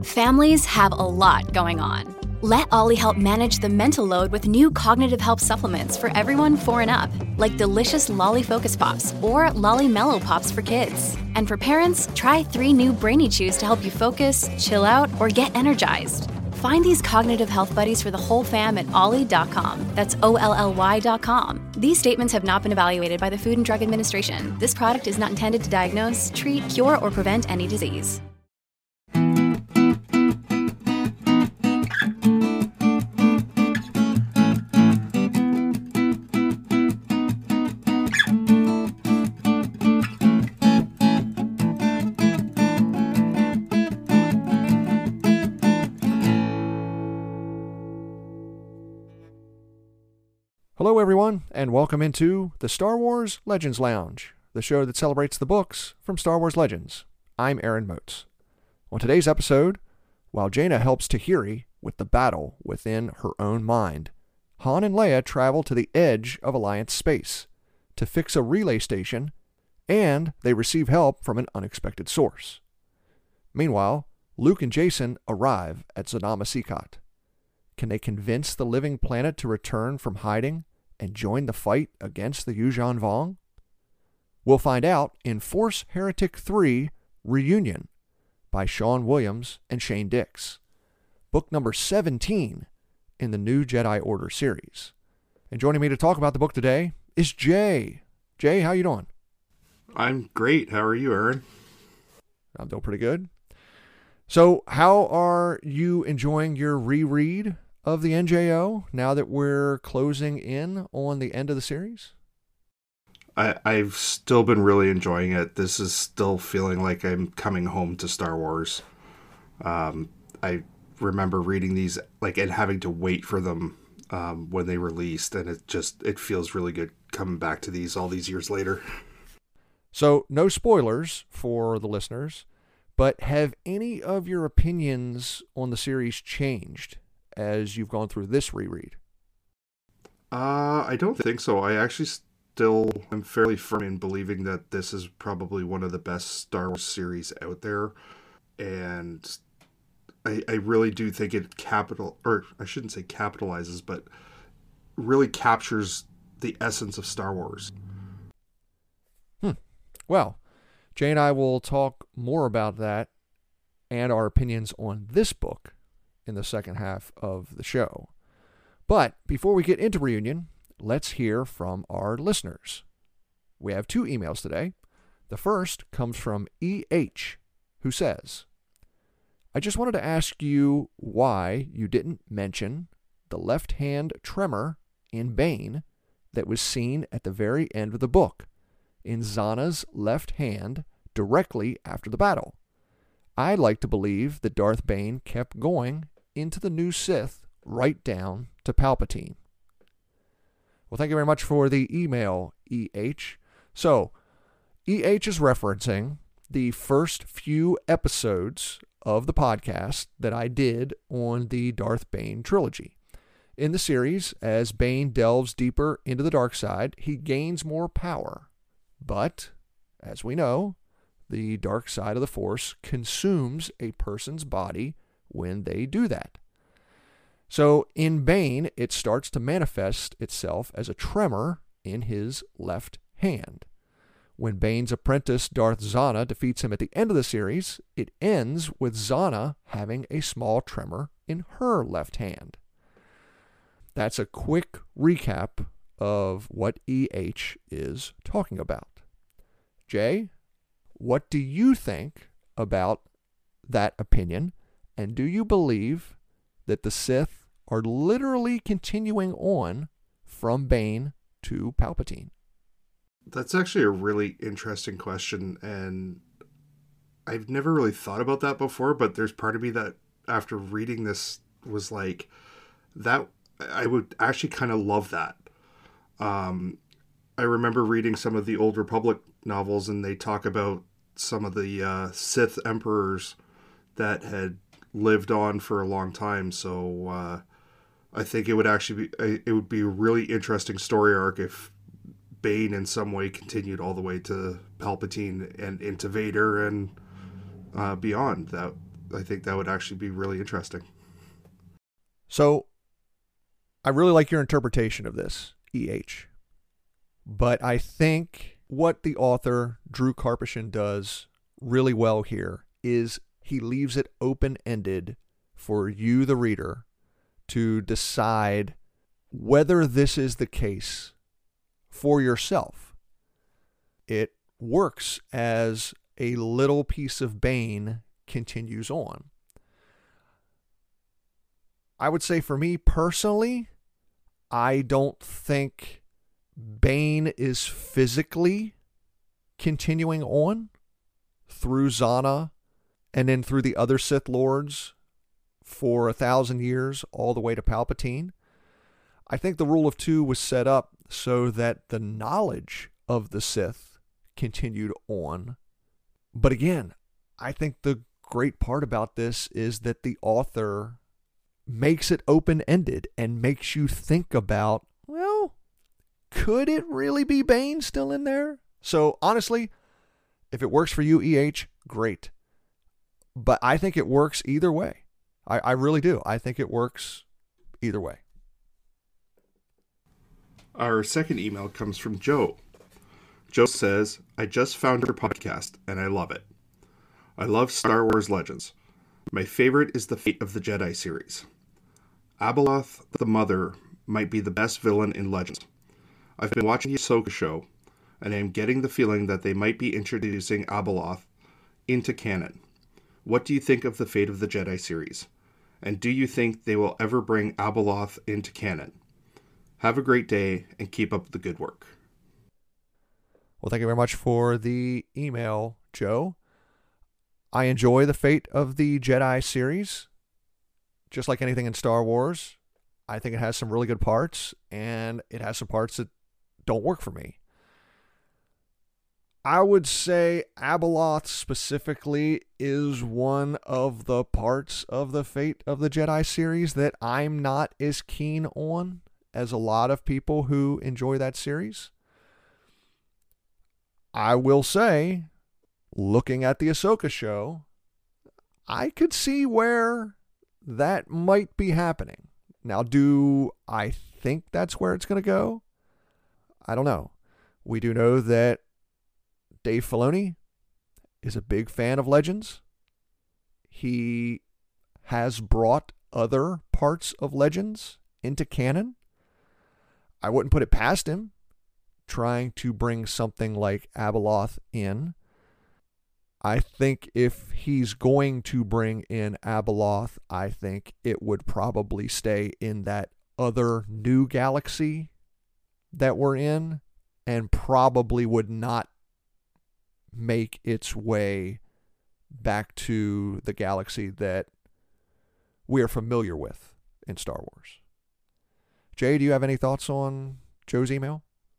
Families have a lot going on. Let Ollie help manage the mental load with new cognitive help supplements for everyone 4 and up, like delicious Lolly Focus Pops or Lolly Mellow Pops for kids. And for parents, try 3 new Brainy Chews to help you focus, chill out, or get energized. Find these cognitive health buddies for the whole fam at ollie.com. That's OLLY.com. These statements have not been evaluated by the Food and Drug Administration. This product is not intended to diagnose, treat, cure, or prevent any disease. Hello, everyone, and welcome into the Star Wars Legends Lounge, the show that celebrates the books from Star Wars Legends. I'm Aaron Moats. On today's episode, while Jaina helps Tahiri with the battle within her own mind, Han and Leia travel to the edge of Alliance space to fix a relay station, and they receive help from an unexpected source. Meanwhile, Luke and Jacen arrive at Zanama Sikat. Can they convince the living planet to return from hiding and join the fight against the Yuuzhan Vong? We'll find out in Force Heretic 3 Reunion by Sean Williams and Shane Dix, book number 17 in the New Jedi Order series. And joining me to talk about the book today is Jay. Jay, how you doing? I'm great. How are you, Aaron? I'm doing pretty good. So how are you enjoying your reread of the NJO now that we're closing in on the end of the series? I've still been really enjoying it. This is still feeling like I'm coming home to Star Wars. I remember reading these and having to wait for them when they released, and it feels really good coming back to these all these years later. So no spoilers for the listeners, but have any of your opinions on the series changed as you've gone through this reread? I don't think so. I actually still am fairly firm in believing that this is probably one of the best Star Wars series out there. And I really do think it capitalizes, but really captures the essence of Star Wars. Well, Jay and I will talk more about that and our opinions on this book in the second half of the show. But before we get into Reunion, let's hear from our listeners. We have 2 emails today. The first comes from E.H., who says, I just wanted to ask you why you didn't mention the left-hand tremor in Bane that was seen at the very end of the book, in Zana's left hand directly after the battle. I'd like to believe that Darth Bane kept going into the new Sith right down to Palpatine. Well, thank you very much for the email, E.H. So, E.H. is referencing the first few episodes of the podcast that I did on the Darth Bane trilogy. In the series, as Bane delves deeper into the dark side, he gains more power. But, as we know, the dark side of the Force consumes a person's body when they do that. So in Bane, it starts to manifest itself as a tremor in his left hand. When Bane's apprentice Darth Zana defeats him at the end of the series, it ends with Zana having a small tremor in her left hand. That's a quick recap of what E.H. is talking about. Jay, what do you think about that opinion? And do you believe that the Sith are literally continuing on from Bane to Palpatine? That's actually a really interesting question, and I've never really thought about that before, but there's part of me that after reading this was like, that I would actually kind of love that. I remember reading some of the Old Republic novels, and they talk about some of the Sith emperors that had lived on for a long time. So I think it would actually be a really interesting story arc if Bane in some way continued all the way to Palpatine and into Vader and beyond. That I think that would actually be really interesting. So, I really like your interpretation of this, EH. But I think what the author, Drew Karpyshyn, does really well here is he leaves it open-ended for you, the reader, to decide whether this is the case for yourself. It works as a little piece of Bane continues on. I would say for me personally, I don't think Bane is physically continuing on through Zana and then through the other Sith Lords for 1,000 years all the way to Palpatine. I think the Rule of Two was set up so that the knowledge of the Sith continued on. But again, I think the great part about this is that the author makes it open-ended and makes you think about, well, could it really be Bane still in there? So honestly, if it works for you, EH, great. But I think it works either way. I really do. I think it works either way. Our second email comes from Joe. Joe says, I just found your podcast and I love it. I love Star Wars Legends. My favorite is the Fate of the Jedi series. Abeloth the Mother might be the best villain in Legends. I've been watching the Ahsoka show, and I am getting the feeling that they might be introducing Abeloth into canon. What do you think of the Fate of the Jedi series? And do you think they will ever bring Abeloth into canon? Have a great day, and keep up the good work. Well, thank you very much for the email, Joe. I enjoy the Fate of the Jedi series. Just like anything in Star Wars, I think it has some really good parts, and it has some parts that don't work for me. I would say Abeloth specifically is one of the parts of the Fate of the Jedi series that I'm not as keen on as a lot of people who enjoy that series. I will say, looking at the Ahsoka show, I could see where that might be happening. Now, do I think that's where it's going to go? I don't know. We do know that Dave Filoni is a big fan of Legends. He has brought other parts of Legends into canon. I wouldn't put it past him trying to bring something like Abeloth in. I think if he's going to bring in Abeloth, I think it would probably stay in that other new galaxy that we're in and probably would not make its way back to the galaxy that we are familiar with in Star Wars. Jay, do you have any thoughts on Joe's email?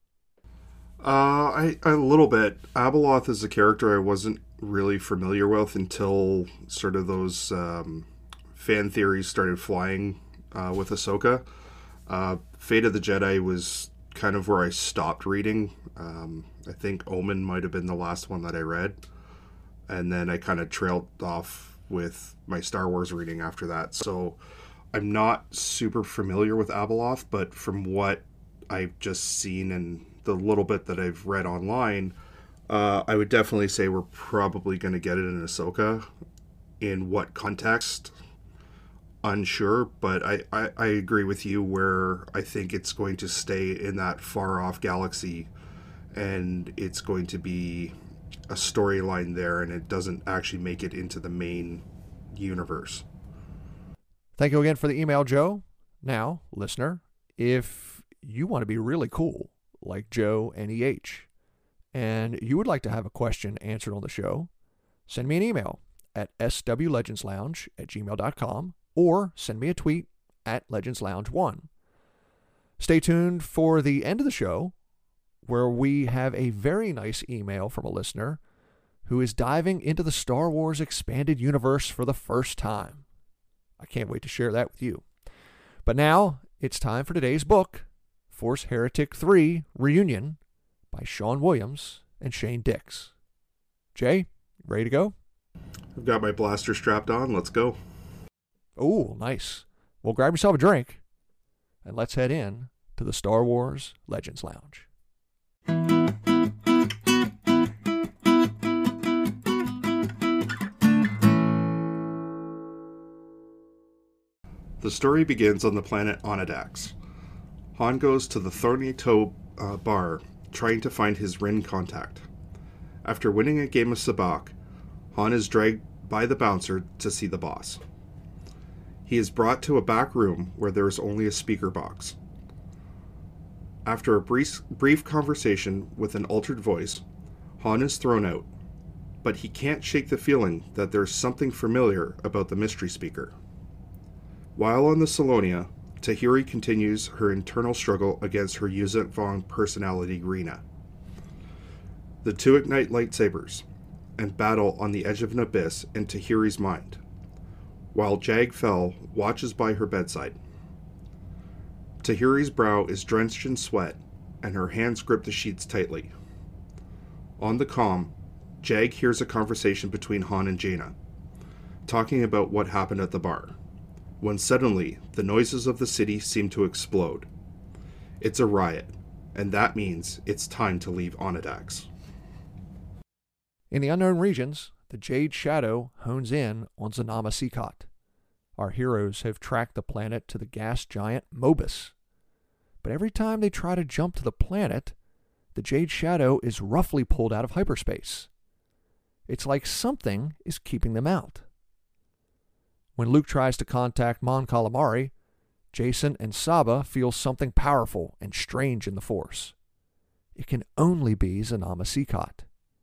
A little bit. Abeloth is a character I wasn't really familiar with until sort of those fan theories started flying with Ahsoka. Fate of the Jedi was kind of where I stopped reading. I think Omen might have been the last one that I read. And then I kind of trailed off with my Star Wars reading after that. So I'm not super familiar with Abeloth, but from what I've just seen and the little bit that I've read online, I would definitely say we're probably going to get it in Ahsoka. In what context? Unsure, but I agree with you where I think it's going to stay in that far off galaxy and it's going to be a storyline there and it doesn't actually make it into the main universe. Thank you again for the email, Joe. Now, listener, if you want to be really cool like Joe and EH, and you would like to have a question answered on the show, send me an email at swlegendslounge@gmail.com or send me a tweet at legendslounge1. Stay tuned for the end of the show where we have a very nice email from a listener who is diving into the Star Wars expanded universe for the first time. I can't wait to share that with you. But now it's time for today's book, Force Heretic 3 Reunion by Sean Williams and Shane Dix. Jay, ready to go? I've got my blaster strapped on. Let's go. Oh, nice. Well, grab yourself a drink, and let's head in to the Star Wars Legends Lounge. The story begins on the planet Onidax. Han goes to the Thorny Toe bar, trying to find his Rin contact. After winning a game of sabacc, Han is dragged by the bouncer to see the boss. He is brought to a back room where there is only a speaker box. After a brief conversation with an altered voice, Han is thrown out, but he can't shake the feeling that there is something familiar about the mystery speaker. While on the Salonia, Tahiri continues her internal struggle against her Yuuzhan Vong personality, Rena. The two ignite lightsabers and battle on the edge of an abyss in Tahiri's mind, while Jag Fell watches by her bedside. Tahiri's brow is drenched in sweat, and her hands grip the sheets tightly. On the comm, Jag hears a conversation between Han and Jaina, talking about what happened at the bar, when suddenly the noises of the city seem to explode. It's a riot, and that means it's time to leave Onidax. In the unknown regions, the Jade Shadow hones in on Zanama Sikat. Our heroes have tracked the planet to the gas giant Mobus. But every time they try to jump to the planet, the Jade Shadow is roughly pulled out of hyperspace. It's like something is keeping them out. When Luke tries to contact Mon Calamari, Jacen and Saba feel something powerful and strange in the Force. It can only be Zanama Sikat.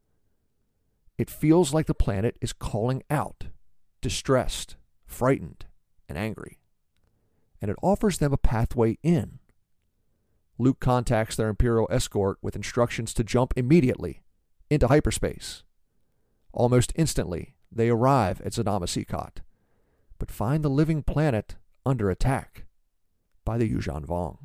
It feels like the planet is calling out, distressed, frightened, and angry. And it offers them a pathway in. Luke contacts their Imperial escort with instructions to jump immediately into hyperspace. Almost instantly, they arrive at Zanama Sikat, but find the living planet under attack by the Yuuzhan Vong.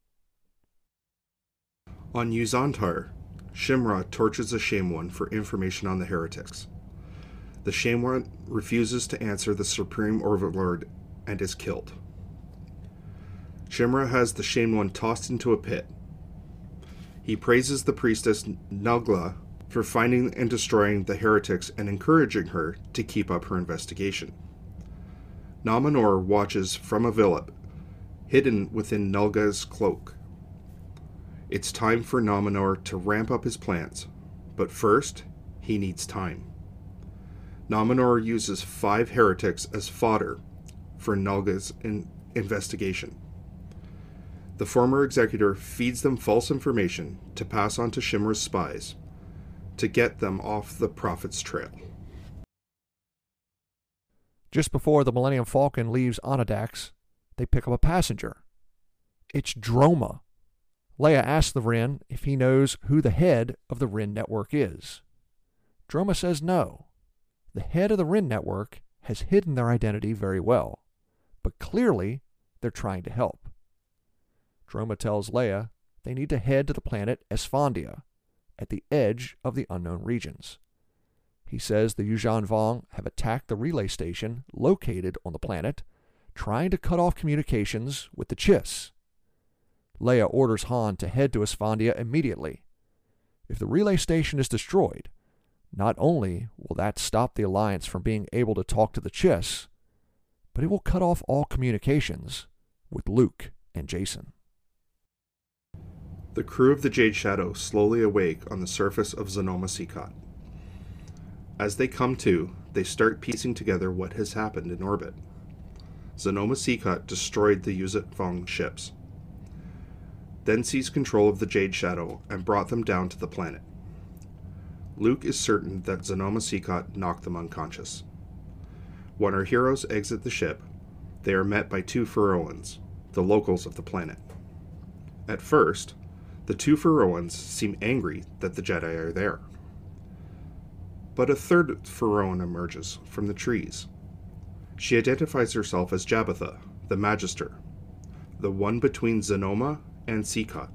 On Yuzantar, Shimra tortures the Shamewan for information on the heretics. The Shamewan refuses to answer the Supreme Overlord and is killed. Shimra has the Shamewan tossed into a pit. He praises the priestess Nugla for finding and destroying the heretics and encouraging her to keep up her investigation. Nominor watches from a villa, hidden within Nulga's cloak. It's time for Nominor to ramp up his plans, but first, he needs time. Nominor uses 5 heretics as fodder for Nulga's investigation. The former executor feeds them false information to pass on to Shimra's spies, to get them off the Prophet's trail. Just before the Millennium Falcon leaves Onidax, they pick up a passenger. It's Droma. Leia asks the Rin if he knows who the head of the Rin network is. Droma says no. The head of the Rin network has hidden their identity very well, but clearly they're trying to help. Droma tells Leia they need to head to the planet Esfandia, at the edge of the unknown regions. He says the Yuuzhan Vong have attacked the relay station located on the planet, trying to cut off communications with the Chiss. Leia orders Han to head to Esfandia immediately. If the relay station is destroyed, not only will that stop the Alliance from being able to talk to the Chiss, but it will cut off all communications with Luke and Jacen. The crew of the Jade Shadow slowly awake on the surface of Zanoma Sikat. As they come to, they start piecing together what has happened in orbit. Zanoma Sikat destroyed the Yuuzhan Vong ships, then seized control of the Jade Shadow and brought them down to the planet. Luke is certain that Zanoma Sikat knocked them unconscious. When our heroes exit the ship, they are met by 2 Feroans, the locals of the planet. At first, the 2 Feroans seem angry that the Jedi are there. But a third Feroan emerges from the trees. She identifies herself as Jabbatha, the Magister, the one between Zanoma and Sikat.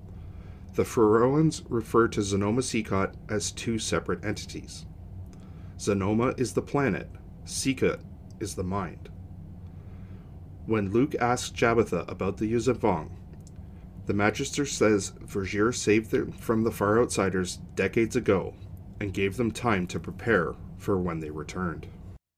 The Feroans refer to Zanoma Sikat as 2 separate entities. Zanoma is the planet. Sikat is the mind. When Luke asks Jabitha about the Yuuzhan Vong, the Magister says Vergir saved them from the Far Outsiders decades ago and gave them time to prepare for when they returned.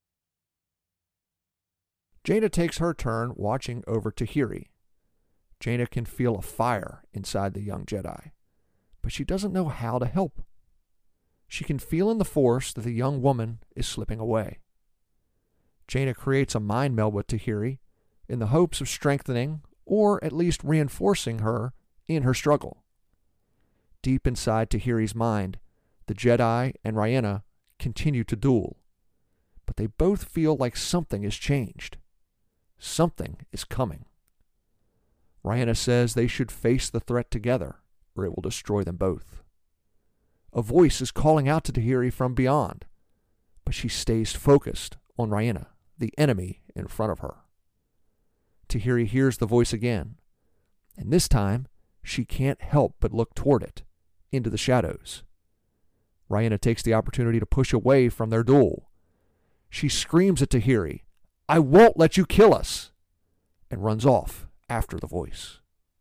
Jaina takes her turn watching over Tahiri. Jaina can feel a fire inside the young Jedi, but she doesn't know how to help. She can feel in the Force that the young woman is slipping away. Jaina creates a mind meld with Tahiri in the hopes of strengthening or at least reinforcing her in her struggle. Deep inside Tahiri's mind, the Jedi and Rhianna continue to duel, but they both feel like something has changed. Something is coming. Rhianna says they should face the threat together, or it will destroy them both. A voice is calling out to Tahiri from beyond, but she stays focused on Rhianna, the enemy in front of her. Tahiri hears the voice again, and this time she can't help but look toward it, into the shadows. Rhianna takes the opportunity to push away from their duel. She screams at Tahiri, "I won't let you kill us!" and runs off after the voice.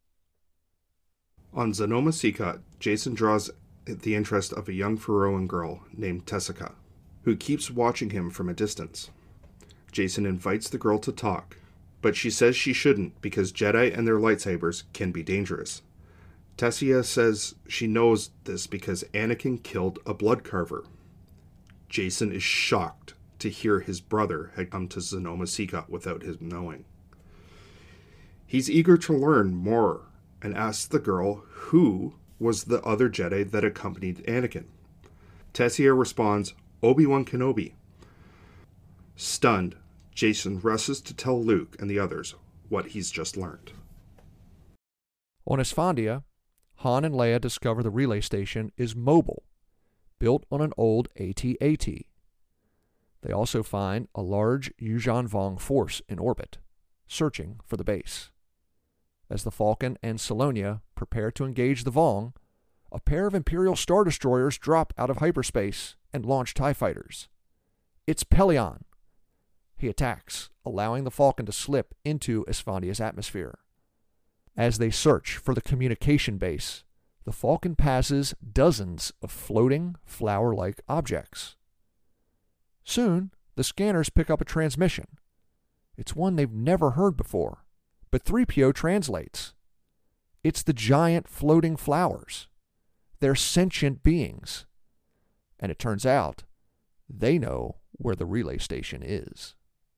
On Zanoma Sikat, Jacen draws the interest of a young Faroan girl named Tessica, who keeps watching him from a distance. Jacen invites the girl to talk, but she says she shouldn't because Jedi and their lightsabers can be dangerous. Tessia says she knows this because Anakin killed a bloodcarver. Jacen is shocked to hear his brother had come to Zanoma Sikat without his knowing. He's eager to learn more and asks the girl who was the other Jedi that accompanied Anakin. Tessia responds, "Obi-Wan Kenobi." Stunned, Jacen rushes to tell Luke and the others what he's just learned. On Esfandia, Han and Leia discover the relay station is mobile, built on an old AT-AT. They also find a large Yuuzhan Vong force in orbit, searching for the base. As the Falcon and Salonia prepare to engage the Vong, a pair of Imperial Star Destroyers drop out of hyperspace and launch TIE fighters. It's Pellaeon. He attacks, allowing the Falcon to slip into Esfandia's atmosphere. As they search for the communication base, the Falcon passes dozens of floating, flower-like objects. Soon, the scanners pick up a transmission. It's one they've never heard before, but 3PO translates. It's the giant floating flowers. They're sentient beings. And it turns out, they know where the relay station is.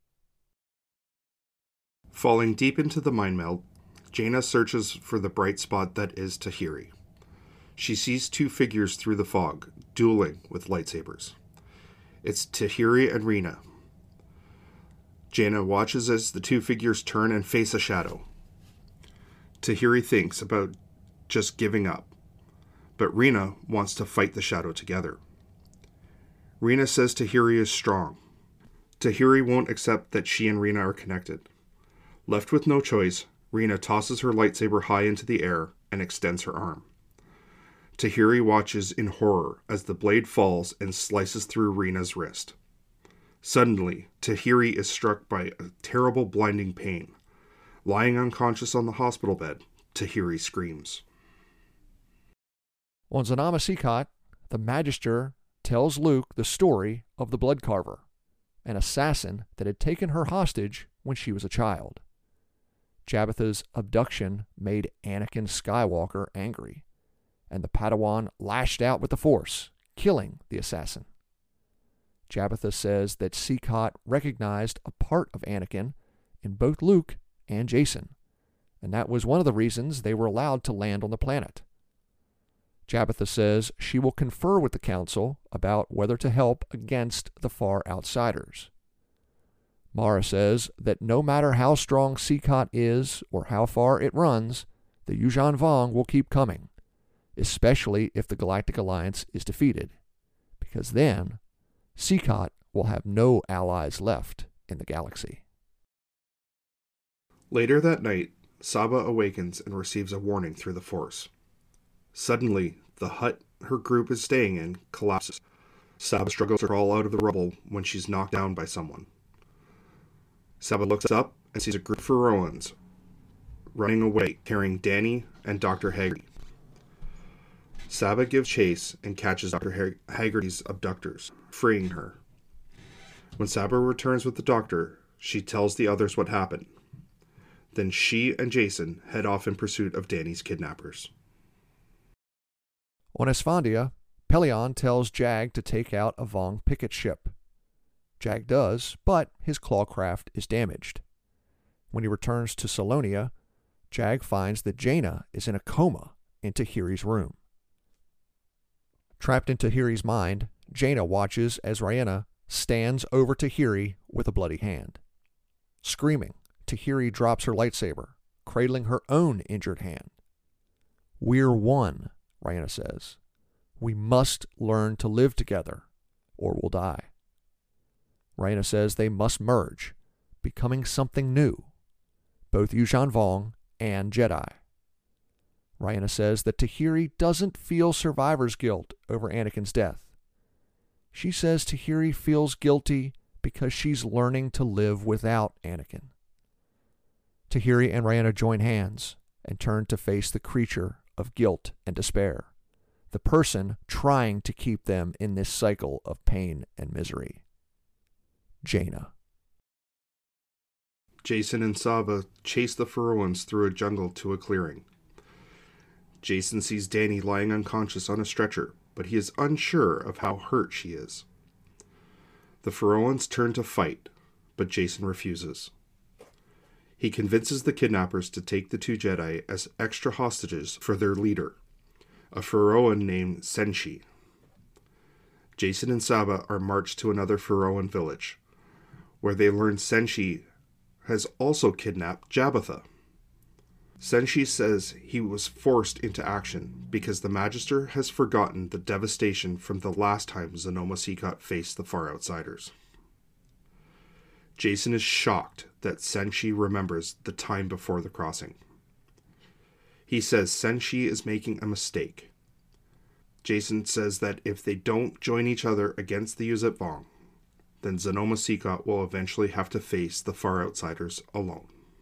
Falling deep into the mind meld, Jaina searches for the bright spot that is Tahiri. She sees two figures through the fog, dueling with lightsabers. It's Tahiri and Rena. Jaina watches as the two figures turn and face a shadow. Tahiri thinks about just giving up, but Rena wants to fight the shadow together. Rena says Tahiri is strong. Tahiri won't accept that she and Rena are connected. Left with no choice, Rena tosses her lightsaber high into the air and extends her arm. Tahiri watches in horror as the blade falls and slices through Rena's wrist. Suddenly, Tahiri is struck by a terrible blinding pain. Lying unconscious on the hospital bed, Tahiri screams. On Zanoma Sikat, the Magister tells Luke the story of the Bloodcarver, an assassin that had taken her hostage when she was a child. Jabitha's abduction made Anakin Skywalker angry, and the Padawan lashed out with the Force, killing the assassin. Jabitha says that Sikat recognized a part of Anakin in both Luke and Jacen, and that was one of the reasons they were allowed to land on the planet. Jabitha says she will confer with the Council about whether to help against the Far Outsiders. Mara says that no matter how strong Sikat is or how far it runs, the Yuuzhan Vong will keep coming, especially if the Galactic Alliance is defeated, because then Sikat will have no allies left in the galaxy. Later that night, Saba awakens and receives a warning through the Force. Suddenly, the hut her group is staying in collapses. Saba struggles to crawl out of the rubble when she's knocked down by someone. Saba looks up and sees a group of Faroans running away, carrying Danny and Dr. Haggerty. Saba gives chase and catches Dr. Haggerty's abductors, freeing her. When Saba returns with the doctor, she tells the others what happened. Then she and Jason head off in pursuit of Danny's kidnappers. On Esfandia, Pelion tells Jag to take out a Vong picket ship. Jag does, but his clawcraft is damaged. When he returns to Salonia, Jag finds that Jaina is in a coma in Tahiri's room. Trapped in Tahiri's mind, Jaina watches as Rhaenna stands over Tahiri with a bloody hand. Screaming, Tahiri drops her lightsaber, cradling her own injured hand. "We're one," Rhaenna says. "We must learn to live together, or we'll die." Rhaenna says they must merge, becoming something new, both Yuuzhan Vong and Jedi. Rhaenna says that Tahiri doesn't feel survivor's guilt over Anakin's death. She says Tahiri feels guilty because she's learning to live without Anakin. Tahiri and Rhaenna join hands and turn to face the creature of guilt and despair, the person trying to keep them in this cycle of pain and misery. Jaina. Jason and Saba chase the Faroans through a jungle to a clearing. Jason sees Danny lying unconscious on a stretcher, but he is unsure of how hurt she is. The Faroans turn to fight, but Jason refuses. He convinces the kidnappers to take the two Jedi as extra hostages for their leader, a Faroan named Senshi. Jason and Saba are marched to another Faroan village, where they learn Senshi has also kidnapped Jabbatha. Senshi says he was forced into action because the Magister has forgotten the devastation from the last time Zonoma Sikat faced the Far Outsiders. Jason is shocked that Senshi remembers the time before the crossing. He says Senshi is making a mistake. Jason says that if they don't join each other against the Yuuzhan Vong, then Zonoma Sikat will eventually have to face the Far Outsiders alone.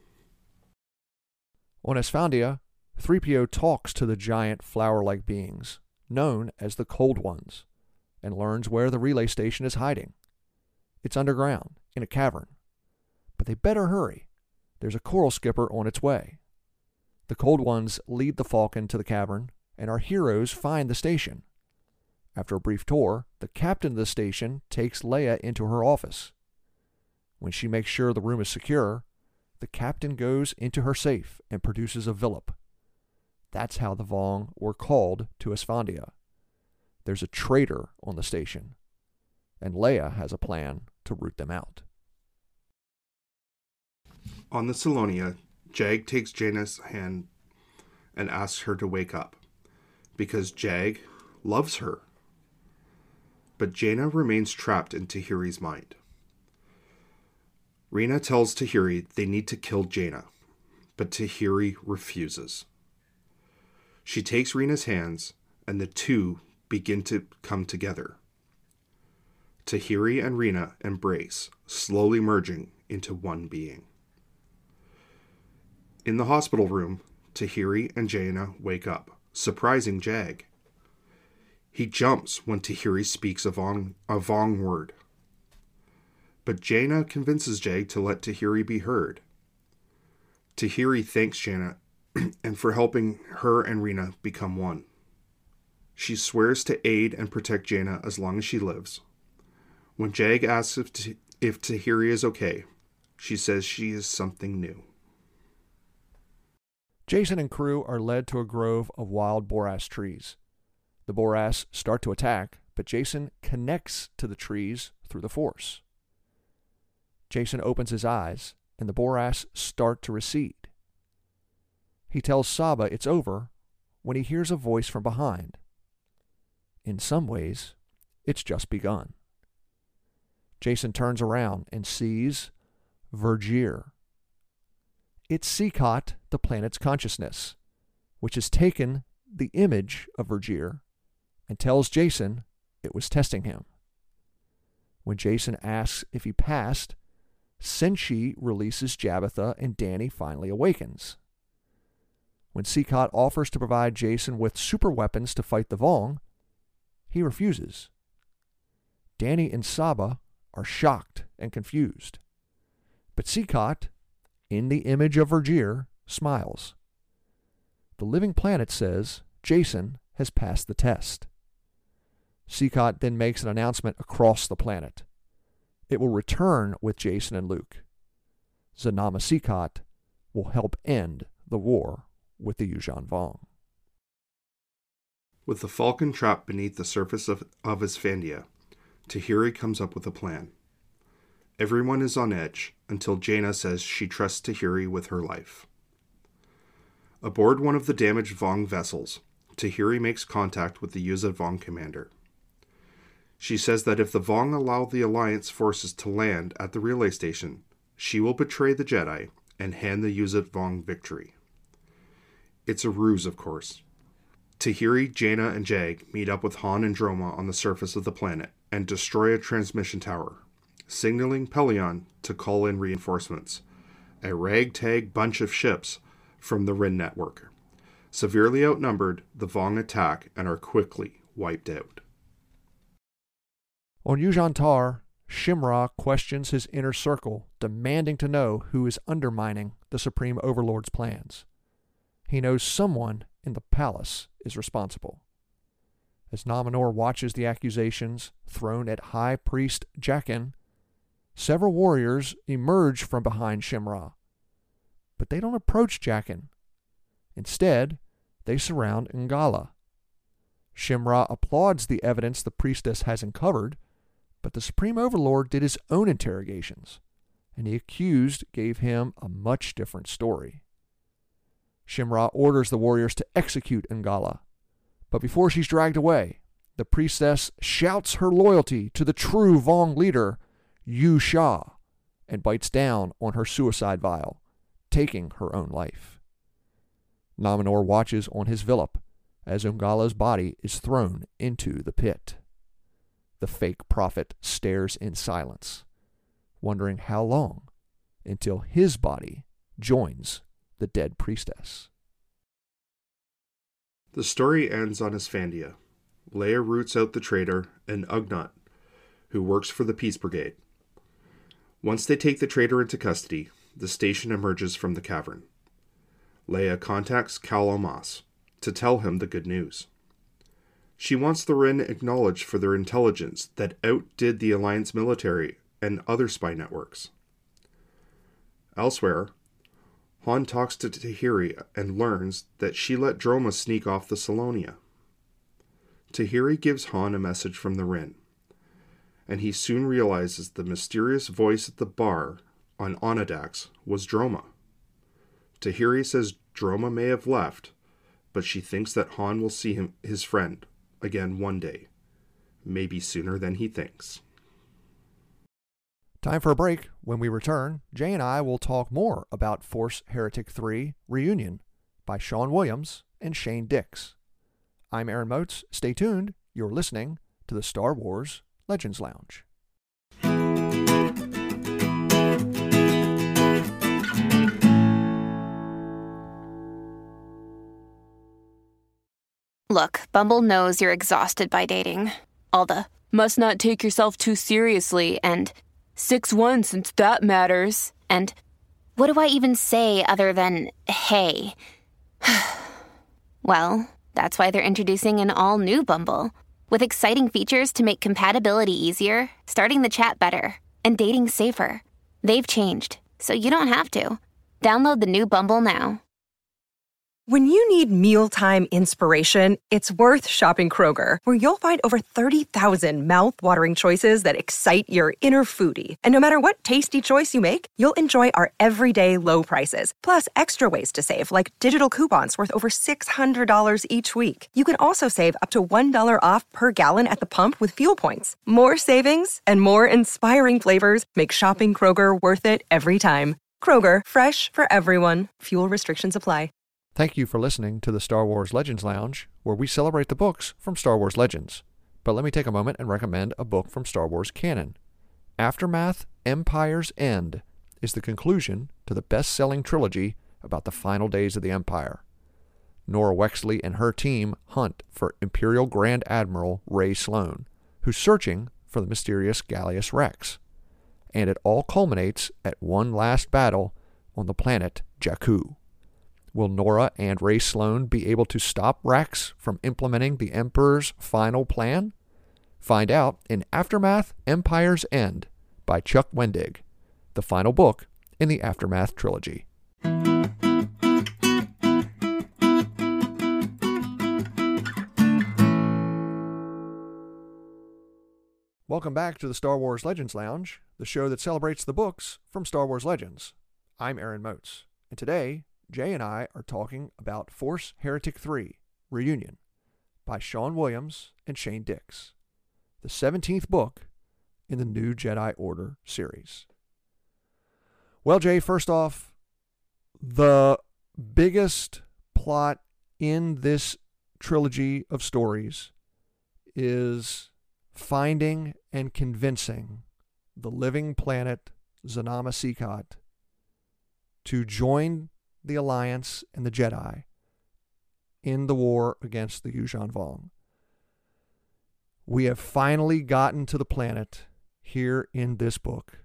On Esfandia, 3PO talks to the giant flower-like beings, known as the Cold Ones, and learns where the relay station is hiding. It's underground, in a cavern. But they better hurry. There's a coral skipper on its way. The Cold Ones lead the Falcon to the cavern, and our heroes find the station. After a brief tour, the captain of the station takes Leia into her office. When she makes sure the room is secure, the captain goes into her safe and produces a Villip. That's how the Vong were called to Esfandia. There's a traitor on the station, and Leia has a plan to root them out. On the Salonia, Jag takes Jaina's hand and asks her to wake up, because Jag loves her. But Jaina remains trapped in Tahiri's mind. Rina tells Tahiri they need to kill Jaina, but Tahiri refuses. She takes Rina's hands, and the two begin to come together. Tahiri and Rina embrace, slowly merging into one being. In the hospital room, Tahiri and Jaina wake up, surprising Jag. He jumps when Tahiri speaks a Vong word. But Jaina convinces Jag to let Tahiri be heard. Tahiri thanks Jaina and for helping her and Rina become one. She swears to aid and protect Jaina as long as she lives. When Jag asks if Tahiri is okay, she says she is something new. Jason and crew are led to a grove of wild boras trees. The boras start to attack, but Jason connects to the trees through the Force. Jason opens his eyes, and the boras start to recede. He tells Saba it's over when he hears a voice from behind. In some ways, it's just begun. Jason turns around and sees Vergere. It's Sikat, the planet's consciousness, which has taken the image of Vergere and tells Jason it was testing him. When Jacen asks if he passed, Senshi releases Jabitha and Danny finally awakens. When Sikot offers to provide Jacen with super weapons to fight the Vong, he refuses. Danny and Saba are shocked and confused. But Sikot, in the image of Vergere, smiles. The living planet says Jacen has passed the test. Sikot then makes an announcement across the planet. It will return with Jacen and Luke. Zanama Sikot will help end the war with the Yuuzhan Vong. With the Falcon trapped beneath the surface of Isfandia, Tahiri comes up with a plan. Everyone is on edge until Jaina says she trusts Tahiri with her life. Aboard one of the damaged Vong vessels, Tahiri makes contact with the Yuuzhan Vong commander. She says that if the Vong allow the Alliance forces to land at the relay station, she will betray the Jedi and hand the Yuuzhan Vong victory. It's a ruse, of course. Tahiri, Jaina, and Jag meet up with Han and Droma on the surface of the planet and destroy a transmission tower, signaling Pelion to call in reinforcements, a ragtag bunch of ships from the Rin network. Severely outnumbered, the Vong attack and are quickly wiped out. On Yuuzhan Tar, Shimra questions his inner circle, demanding to know who is undermining the Supreme Overlord's plans. He knows someone in the palace is responsible. As Nominor watches the accusations thrown at High Priest Jaqen, several warriors emerge from behind Shimra. But they don't approach Jaqen. Instead, they surround Ngala. Shimra applauds the evidence the priestess has uncovered, but the Supreme Overlord did his own interrogations, and the accused gave him a much different story. Shimra orders the warriors to execute Ngala, but before she's dragged away, the priestess shouts her loyalty to the true Vong leader, Yu Sha, and bites down on her suicide vial, taking her own life. Nominor watches on his Villip as Ngala's body is thrown into the pit. The fake prophet stares in silence, wondering how long until his body joins the dead priestess. The story ends on Isfandia. Leia roots out the traitor and Ugnaught, who works for the Peace Brigade. Once they take the traitor into custody, the station emerges from the cavern. Leia contacts Cal Omas to tell him the good news. She wants the Rin acknowledged for their intelligence that outdid the Alliance military and other spy networks. Elsewhere, Han talks to Tahiri and learns that she let Droma sneak off the Salonia. Tahiri gives Han a message from the Rin, and he soon realizes the mysterious voice at the bar on Onidax was Droma. Tahiri says Droma may have left, but she thinks that Han will see his friend again one day, maybe sooner than he thinks. Time for a break. When we return, Jay and I will talk more about Force Heretic 3 Reunion by Sean Williams and Shane Dix. I'm Aaron Moats. Stay tuned. You're listening to the Star Wars Legends Lounge. Look, Bumble knows you're exhausted by dating. All the must not take yourself too seriously and 6'1" since that matters. And what do I even say other than, hey? Well, that's why they're introducing an all-new Bumble, with exciting features to make compatibility easier, starting the chat better, and dating safer. They've changed, so you don't have to. Download the new Bumble now. When you need mealtime inspiration, it's worth shopping Kroger, where you'll find over 30,000 mouth-watering choices that excite your inner foodie. And no matter what tasty choice you make, you'll enjoy our everyday low prices, plus extra ways to save, like digital coupons worth over $600 each week. You can also save up to $1 off per gallon at the pump with fuel points. More savings and more inspiring flavors make shopping Kroger worth it every time. Kroger, fresh for everyone. Fuel restrictions apply. Thank you for listening to the Star Wars Legends Lounge, where we celebrate the books from Star Wars Legends. But let me take a moment and recommend a book from Star Wars canon. Aftermath: Empire's End is the conclusion to the best-selling trilogy about the final days of the Empire. Nora Wexley and her team hunt for Imperial Grand Admiral Ray Sloane, who's searching for the mysterious Gallius Rex. And it all culminates at one last battle on the planet Jakku. Will Nora and Ray Sloane be able to stop Rex from implementing the Emperor's final plan? Find out in Aftermath: Empire's End by Chuck Wendig, the final book in the Aftermath trilogy. Welcome back to the Star Wars Legends Lounge, the show that celebrates the books from Star Wars Legends. I'm Aaron Moats, and today, Jay and I are talking about Force Heretic 3, Reunion, by Sean Williams and Shane Dix, the 17th book in the New Jedi Order series. Well, Jay, first off, the biggest plot in this trilogy of stories is finding and convincing the living planet Zanama Sikat to join the Alliance and the Jedi in the war against the Yuuzhan Vong. We have finally gotten to the planet here in this book.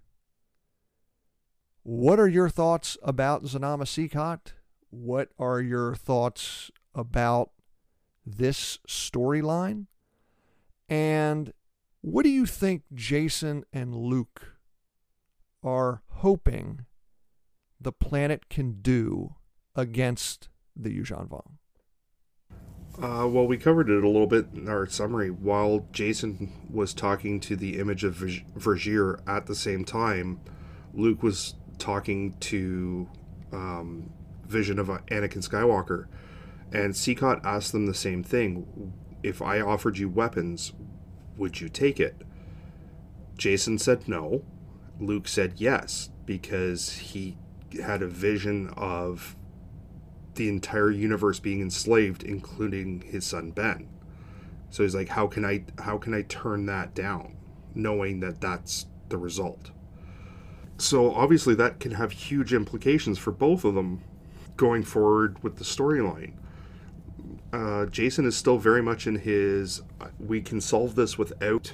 What are your thoughts about Zanama Sikat? What are your thoughts about this storyline? And what do you think Jacen and Luke are hoping the planet can do against the Yuuzhan Vong? Well, we covered it a little bit in our summary. While Jacen was talking to the image of Vergere at the same time, Luke was talking to vision of Anakin Skywalker. And Sikat asked them the same thing. If I offered you weapons, would you take it? Jacen said no. Luke said yes, because he had a vision of the entire universe being enslaved, including his son Ben. So he's like, how can I turn that down, knowing that that's the result? So obviously that can have huge implications for both of them going forward with the storyline. Jacen is still very much in his, we can solve this without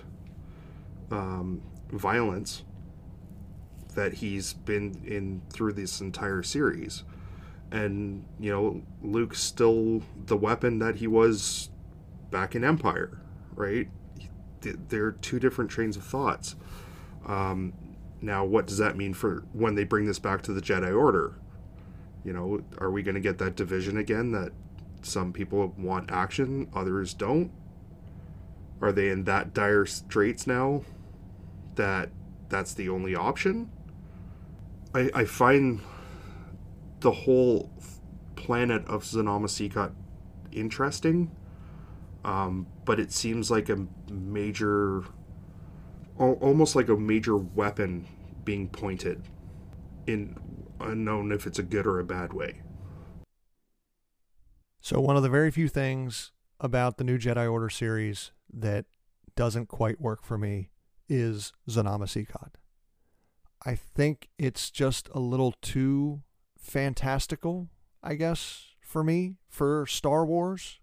violence that he's been in through this entire series. And, you know, Luke's still the weapon that he was back in Empire, right? They're two different trains of thoughts. Now, what does that mean for when they bring this back to the Jedi Order? You know, are we going to get that division again, that some people want action, others don't? Are they in that dire straits now that that's the only option? I find the whole planet of Zanama Sikat interesting, but it seems like a major, almost like a major weapon being pointed in, unknown if it's a good or a bad way. So one of the very few things about the New Jedi Order series that doesn't quite work for me is Zanama Sikat. I think it's just a little too fantastical, I guess, for me, for Star Wars.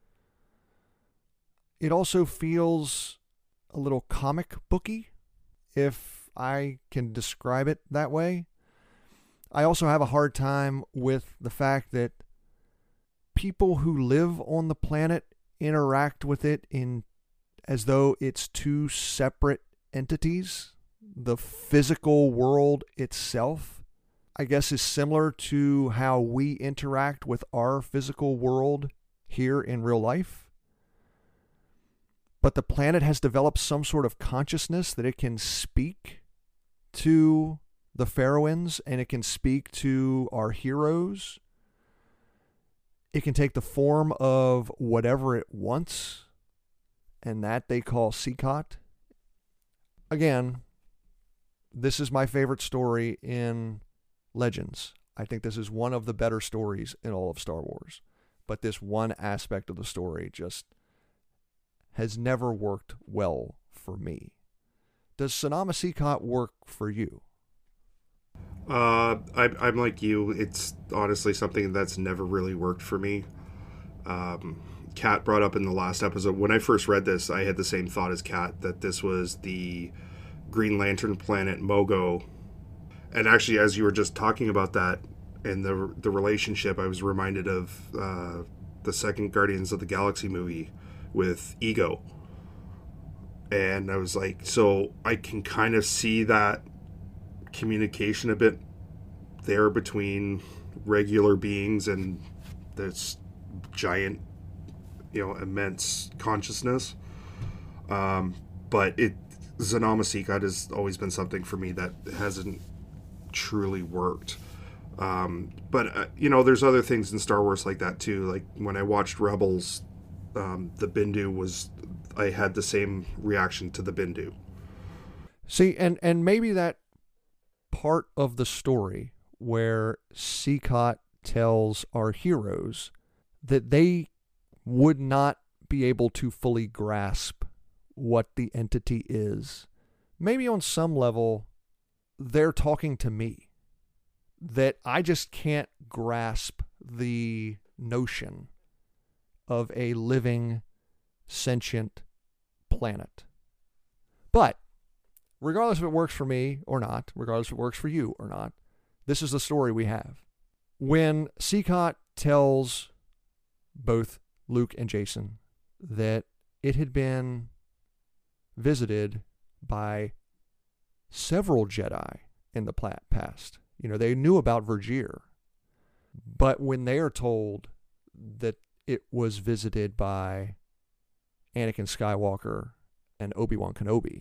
It also feels a little comic booky, if I can describe it that way. I also have a hard time with the fact that people who live on the planet interact with it in as though it's two separate entities. The physical world itself, I guess, is similar to how we interact with our physical world here in real life. But the planet has developed some sort of consciousness that it can speak to the Faroans, and it can speak to our heroes. It can take the form of whatever it wants, and that they call Sikat. Again, this is my favorite story in Legends. I think this is one of the better stories in all of Star Wars. But this one aspect of the story just has never worked well for me. Does Sanama Secot work for you? I'm like you. It's honestly something that's never really worked for me. Kat brought up in the last episode, when I first read this, I had the same thought as Kat, that this was the Green Lantern planet Mogo. And actually, as you were just talking about that and the relationship, I was reminded of the second Guardians of the Galaxy movie with Ego. And I was like, so I can kind of see that communication a bit there between regular beings and this giant, immense consciousness. But Sanama Secot has always been something for me that hasn't truly worked. But there's other things in Star Wars like that too. Like when I watched Rebels, the Bindu I had the same reaction to the Bindu. See, and maybe that part of the story where Secot tells our heroes that they would not be able to fully grasp what the entity is. Maybe on some level, they're talking to me. That I just can't grasp the notion of a living, sentient planet. But regardless if it works for me or not, regardless if it works for you or not, this is the story we have. When Secot tells both Luke and Jason that it had been visited by several Jedi in the past. They knew about Vergere. But when they are told that it was visited by Anakin Skywalker and Obi-Wan Kenobi,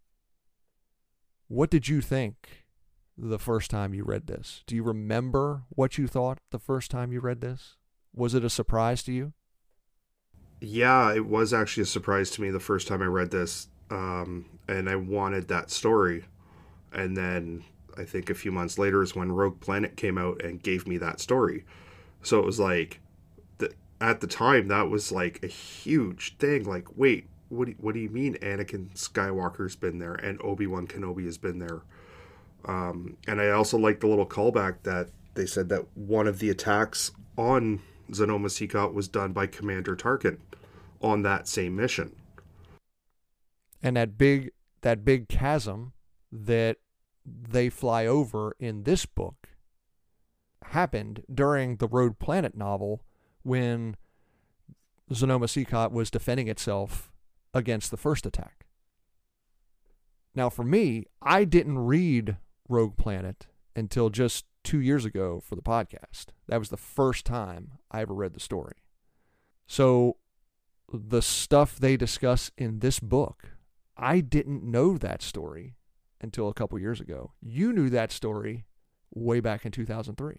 what did you think the first time you read this? Do you remember what you thought the first time you read this? Was it a surprise to you? Yeah, it was actually a surprise to me the first time I read this. And I wanted that story. And then I think a few months later is when Rogue Planet came out and gave me that story. So it was like, at the time, that was like a huge thing. Like, wait, what do you mean Anakin Skywalker's been there and Obi-Wan Kenobi has been there? And I also liked the little callback that they said that one of the attacks on Sanama Secot was done by Commander Tarkin on that same mission. And that big chasm that they fly over in this book happened during the Rogue Planet novel when Sanama Secot was defending itself against the first attack. Now for me, I didn't read Rogue Planet until just 2 years ago for the podcast. That was the first time I ever read the story. So the stuff they discuss in this book, I didn't know that story until a couple years ago. You knew that story way back in 2003.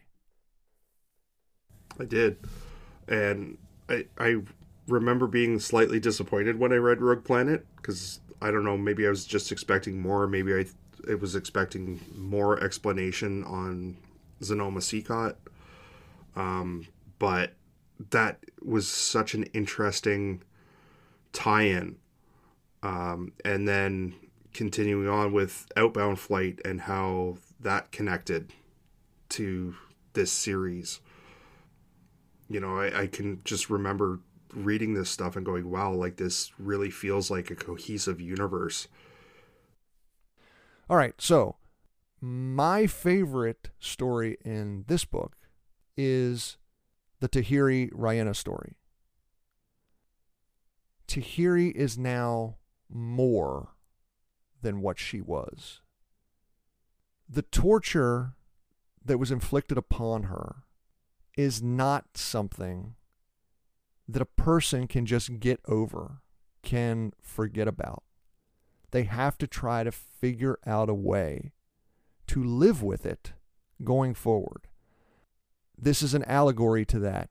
I did. And I remember being slightly disappointed when I read Rogue Planet, because I don't know, maybe I was just expecting more. Maybe I was expecting more explanation on Sanama Secot. But that was such an interesting tie-in. And then continuing on with Outbound Flight and how that connected to this series. I can just remember reading this stuff and going, wow, like this really feels like a cohesive universe. All right, so my favorite story in this book is the Tahiri Raina story. Tahiri is now more than what she was. The torture that was inflicted upon her is not something that a person can just get over, can forget about. They have to try to figure out a way to live with it going forward. This is an allegory to that.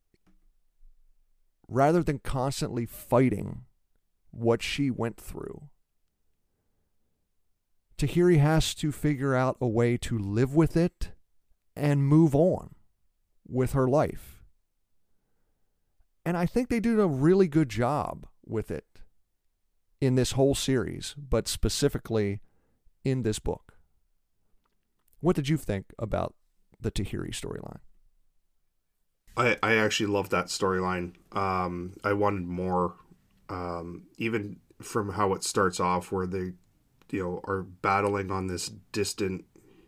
Rather than constantly fighting what she went through, Tahiri has to figure out a way to live with it and move on with her life. And I think they did a really good job with it. in this whole series, but specifically in this book. What did you think about the Tahiri storyline? I actually loved that storyline. I wanted more, even from how it starts off, where they, are battling on this distant,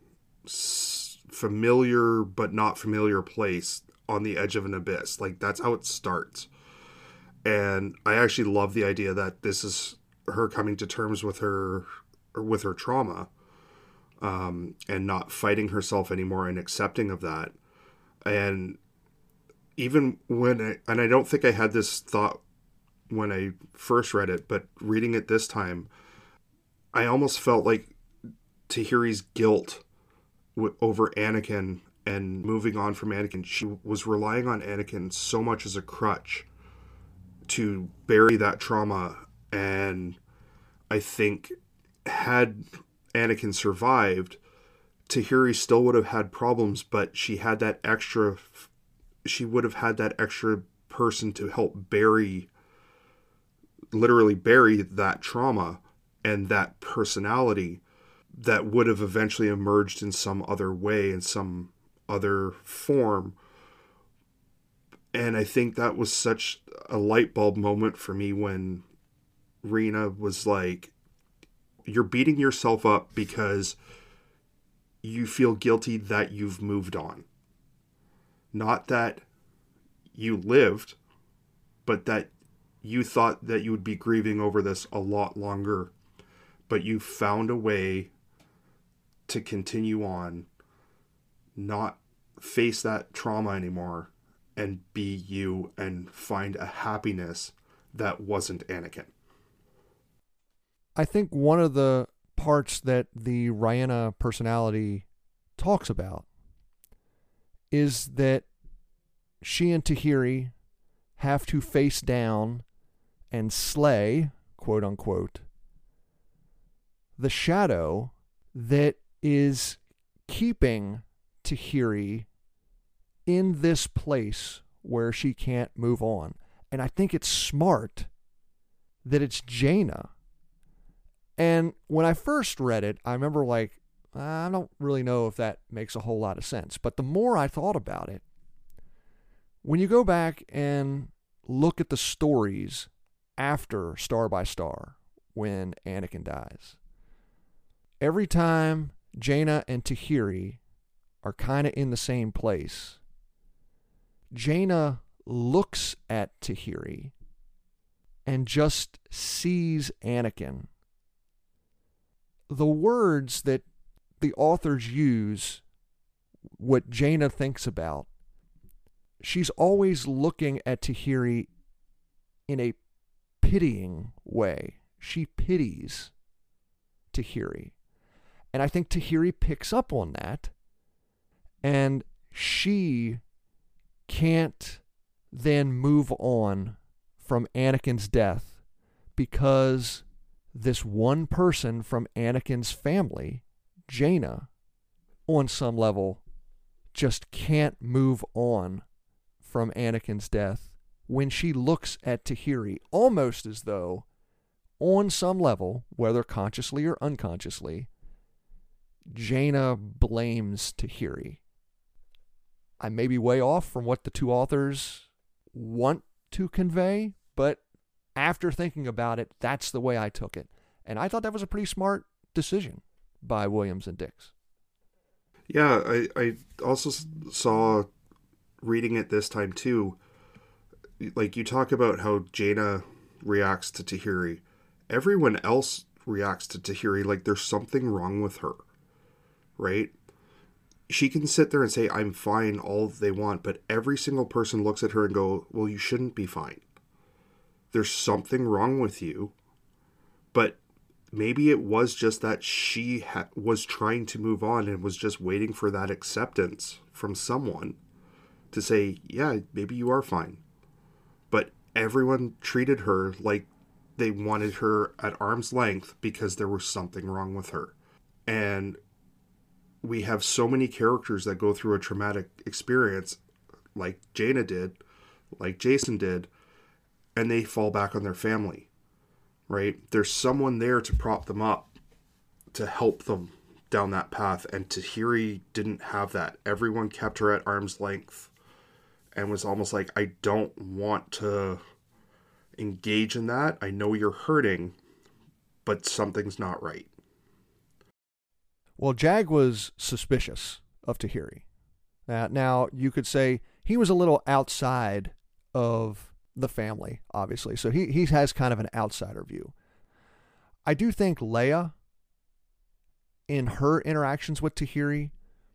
familiar but not familiar place on the edge of an abyss. Like, that's how it starts. And I actually love the idea that this is her coming to terms with her trauma, and not fighting herself anymore and accepting of that. And even and I don't think I had this thought when I first read it, but reading it this time, I almost felt like Tahiri's guilt over Anakin and moving on from Anakin. She was relying on Anakin so much as a crutch to bury that trauma. And I think had Anakin survived, Tahiri still would have had problems, but she would have had that extra person to help literally bury that trauma and that personality that would have eventually emerged in some other way, in some other form. And I think that was such a light bulb moment for me when Rena was like, you're beating yourself up because you feel guilty that you've moved on. Not that you lived, but that you thought that you would be grieving over this a lot longer, but you found a way to continue on, not face that trauma anymore, and be you and find a happiness that wasn't Anakin. I think one of the parts that the Rayena personality talks about is that she and Tahiri have to face down and slay, quote unquote, the shadow that is keeping Tahiri in this place where she can't move on. And I think it's smart that it's Jaina. And when I first read it, I remember like, I don't really know if that makes a whole lot of sense. But the more I thought about it, when you go back and look at the stories after Star by Star, when Anakin dies, every time Jaina and Tahiri are kind of in the same place, Jaina looks at Tahiri and just sees Anakin. The words that the authors use, what Jaina thinks about, she's always looking at Tahiri in a pitying way. She pities Tahiri. And I think Tahiri picks up on that, and she can't then move on from Anakin's death because this one person from Anakin's family, Jaina, on some level, just can't move on from Anakin's death when she looks at Tahiri, almost as though, on some level, whether consciously or unconsciously, Jaina blames Tahiri. I may be way off from what the two authors want to convey, but after thinking about it, that's the way I took it. And I thought that was a pretty smart decision by Williams and Dix. Yeah, I also saw, reading it this time too, like you talk about how Jaina reacts to Tahiri. Everyone else reacts to Tahiri like there's something wrong with her, right? She can sit there and say, I'm fine, all they want, but every single person looks at her and go, well, you shouldn't be fine. There's something wrong with you. But maybe it was just that she was trying to move on and was just waiting for that acceptance from someone to say, yeah, maybe you are fine. But everyone treated her like they wanted her at arm's length because there was something wrong with her. And we have so many characters that go through a traumatic experience, like Jaina did, like Jason did, and they fall back on their family. right? There's someone there to prop them up, to help them down that path. And Tahiri didn't have that. Everyone kept her at arm's length and was almost like, I don't want to engage in that. I know you're hurting, but something's not right. Well, Jag was suspicious of Tahiri. Now, you could say he was a little outside of the family, obviously. So he has kind of an outsider view. I do think Leia, in her interactions with Tahiri,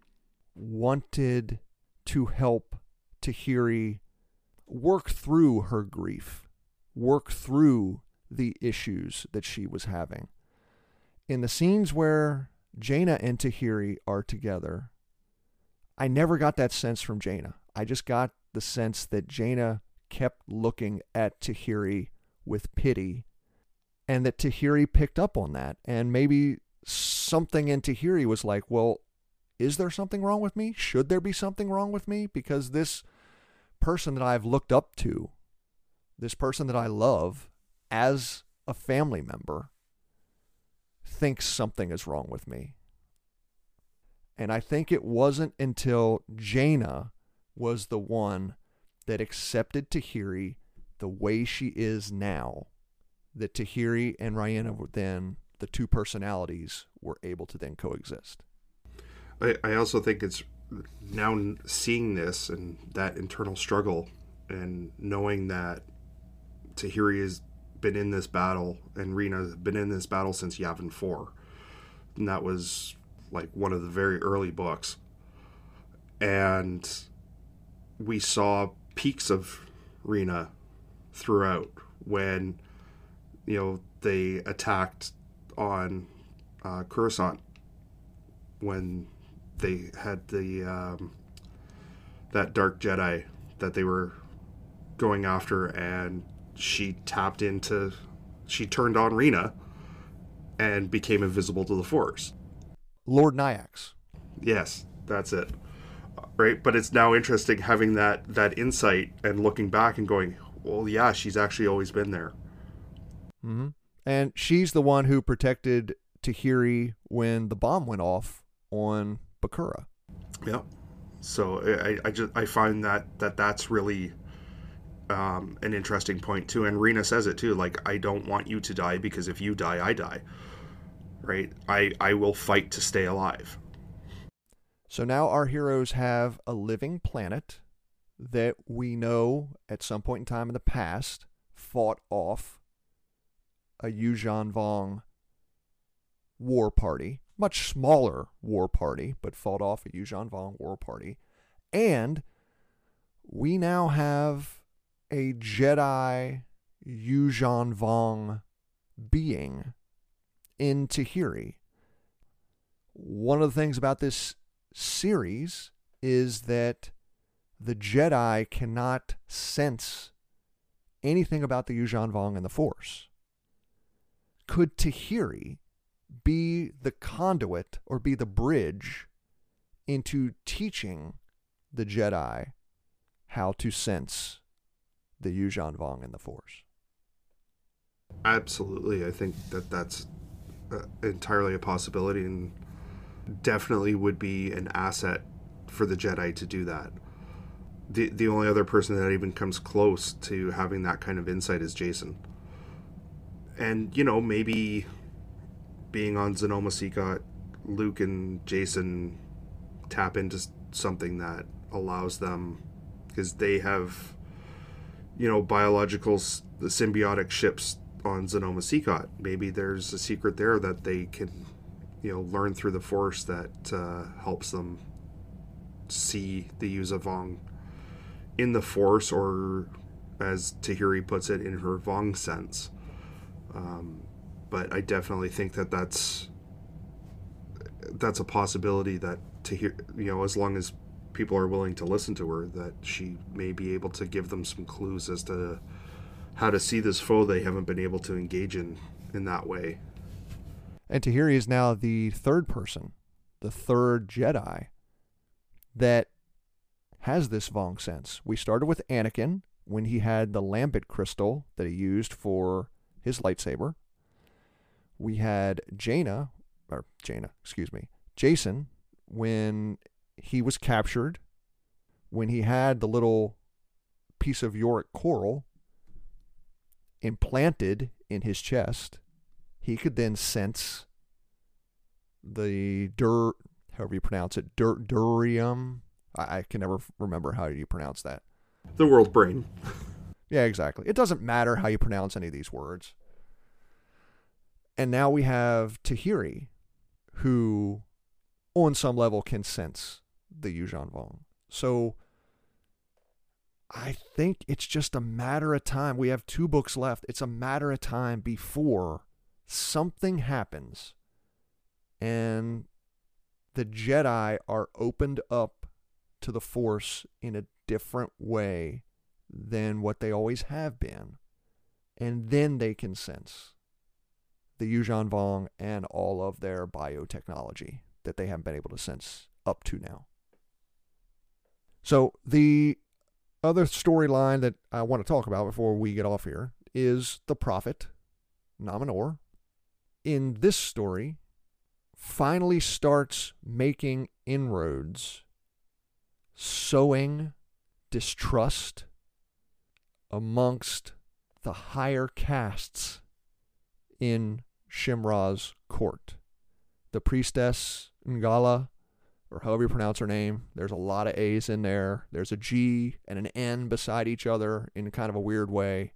wanted to help Tahiri work through her grief, work through the issues that she was having. In the scenes where Jaina and Tahiri are together, I never got that sense from Jaina. I just got the sense that Jaina kept looking at Tahiri with pity, and that Tahiri picked up on that. And maybe something in Tahiri was like, well, is there something wrong with me? Should there be something wrong with me? Because this person that I've looked up to, this person that I love as a family member, thinks something is wrong with me. And I think it wasn't until Jaina was the one that accepted Tahiri the way she is now that Tahiri and Rhaena were then, the two personalities, were able to then coexist. I also think it's now seeing this and that internal struggle and knowing that Tahiri has been in this battle and Rhaena has been in this battle since Yavin 4. And that was like one of the very early books. And we saw peaks of Rhaena throughout when, you know, they attacked on Coruscant, when they had the that dark Jedi that they were going after, and she turned on Rhaena and became invisible to the Force. Lord Nyax. Yes, that's it. Right, but it's now interesting having that insight and looking back and going, well, yeah, she's actually always been there. Mm-hmm. And she's the one who protected Tahiri when the bomb went off on Bakura. Yeah. So I find that's really an interesting point too. And Rhaena says it too, like, I don't want you to die, because if you die, I die. Right? I will fight to stay alive. So now our heroes have a living planet that we know at some point in time in the past fought off a Yuuzhan Vong war party, much smaller war party, but fought off a Yuuzhan Vong war party. And we now have a Jedi Yuuzhan Vong being in Tahiri. One of the things about this series is that the Jedi cannot sense anything about the Yuuzhan Vong and the Force. Could Tahiri be the conduit or be the bridge into teaching the Jedi how to sense the Yuuzhan Vong and the Force? Absolutely. I think that's entirely a possibility, and definitely would be an asset for the Jedi to do that. The only other person that even comes close to having that kind of insight is Jacen. And, you know, maybe being on Zonoma Seagot, Luke and Jacen tap into something that allows them, because they have, you know, biological, the symbiotic ships on Zonoma Seagot. Maybe there's a secret there that they can, you know, learn through the Force that helps them see the Yuuzhan Vong in the Force, or as Tahiri puts it, in her Vong sense. But I definitely think that's a possibility, that Tahiri, you know, as long as people are willing to listen to her, that she may be able to give them some clues as to how to see this foe they haven't been able to engage in that way. And Tahiri is now the third person, the third Jedi that has this Vong sense. We started with Anakin when he had the Lambent crystal that he used for his lightsaber, We had Jason, when he was captured, when he had the little piece of Yorick coral implanted in his chest, he could then sense the however you pronounce it, durium. I can never remember how you pronounce that. The world brain. Yeah, exactly. It doesn't matter how you pronounce any of these words. And now we have Tahiri, who on some level can sense the Yuuzhan Vong. So I think it's just a matter of time. We have 2 books left. It's a matter of time before something happens and the Jedi are opened up to the Force in a different way than what they always have been. And then they can sense the Yuuzhan Vong and all of their biotechnology that they haven't been able to sense up to now. So the other storyline that I want to talk about before we get off here is the prophet, Nominor. In this story, finally starts making inroads, sowing distrust amongst the higher castes in Shimra's court. The priestess Ngala, or however you pronounce her name, there's a lot of A's in there. There's a G and an N beside each other in kind of a weird way.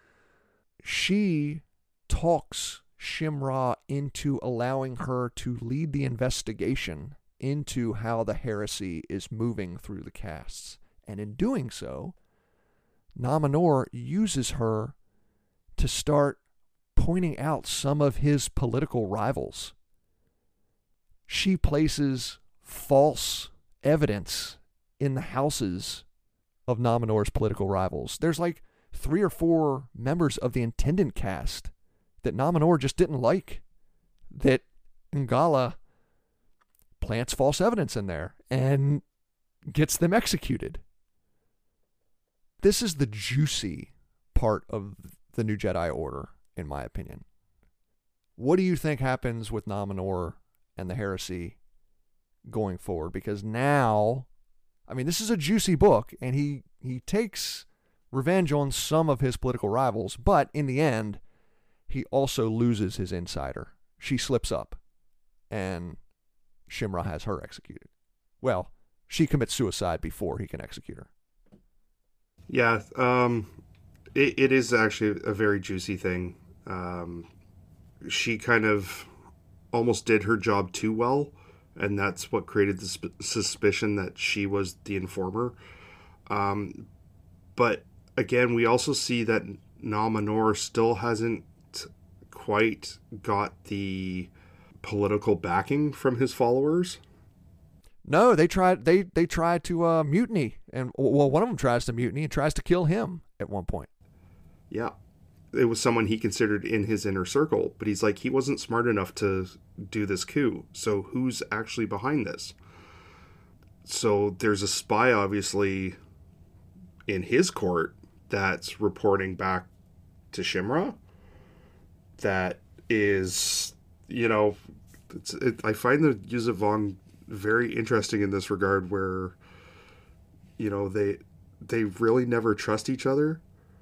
She talks Shimra into allowing her to lead the investigation into how the heresy is moving through the castes. And in doing so, Nominor uses her to start pointing out some of his political rivals. She places false evidence in the houses of Nominor's political rivals. There's like 3 or 4 members of the Intendant caste that Nominor just didn't like, that Ngala plants false evidence in there and gets them executed. This is the juicy part of the New Jedi Order, in my opinion. What do you think happens with Nominor and the heresy going forward? Because now, I mean, this is a juicy book, and he takes revenge on some of his political rivals, but in the end, he also loses his insider. She slips up, and Shimra has her executed. Well, she commits suicide before he can execute her. Yeah, it is actually a very juicy thing. She kind of almost did her job too well, and that's what created the suspicion that she was the informer. But again, we also see that Nominor still hasn't quite got the political backing from his followers. No, they tried to mutiny, and well, one of them tries to mutiny and tries to kill him at one point. Yeah, it was someone he considered in his inner circle, but he's like, he wasn't smart enough to do this coup. So who's actually behind this? So there's a spy, obviously, in his court that's reporting back to Shimra. That is, I find the Yuuzhan Vong very interesting in this regard, where, they really never trust each other.